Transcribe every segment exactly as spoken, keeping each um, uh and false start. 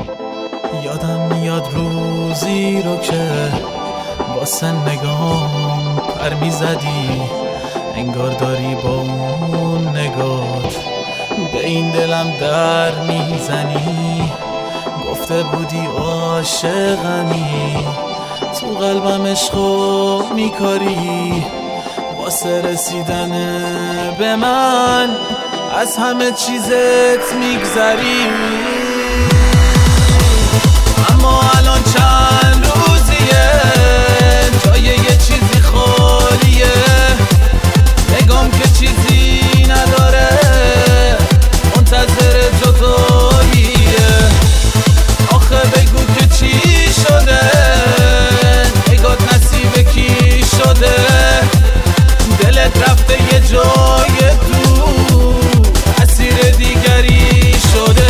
یادم میاد روزی رو که واسه نگام پر میزدی، انگار داری با اون نگات به این دلم در میزنی. گفته بودی عاشقمی، تو قلبم عشقو میکاری، واسه رسیدن به من از همه چیزت میگذری. اما الان چند روزیه جای یه چیزی خالیه، نگام که چیزی نداره، منتظر جداییه. آخه بگو که چی شده، نگات نصیب کی شده، دلت رفته یه جای دور، اسیر دیگری شده.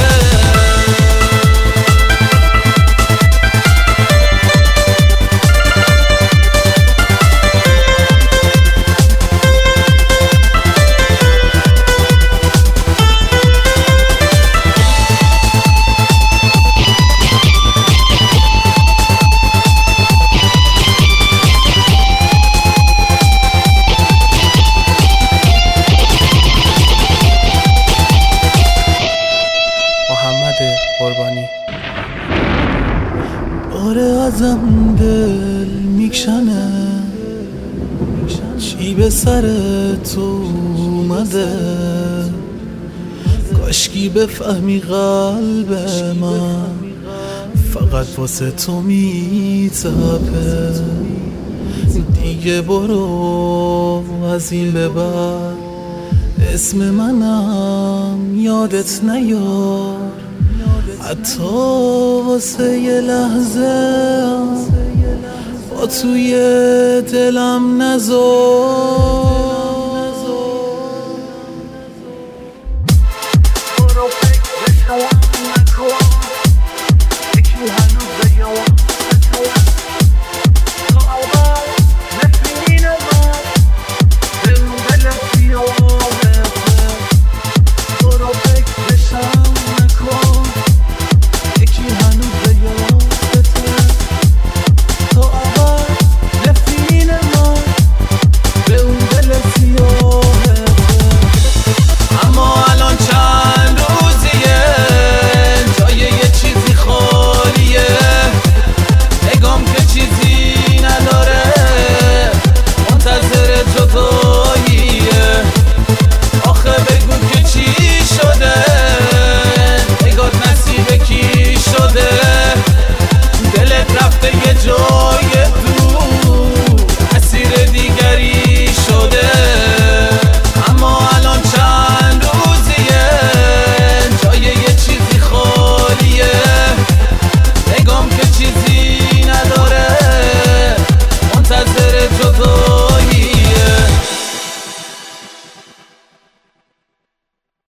قربانی آره ازم دل میکشنه، چی به سر تو اومده، کاشکی بفهمی قلب من فقط واسه تو میتپه. دیگه برو از این به بعد اسم منم یادت نیار، حتی واسه یه لحظه با توی دلم نذار.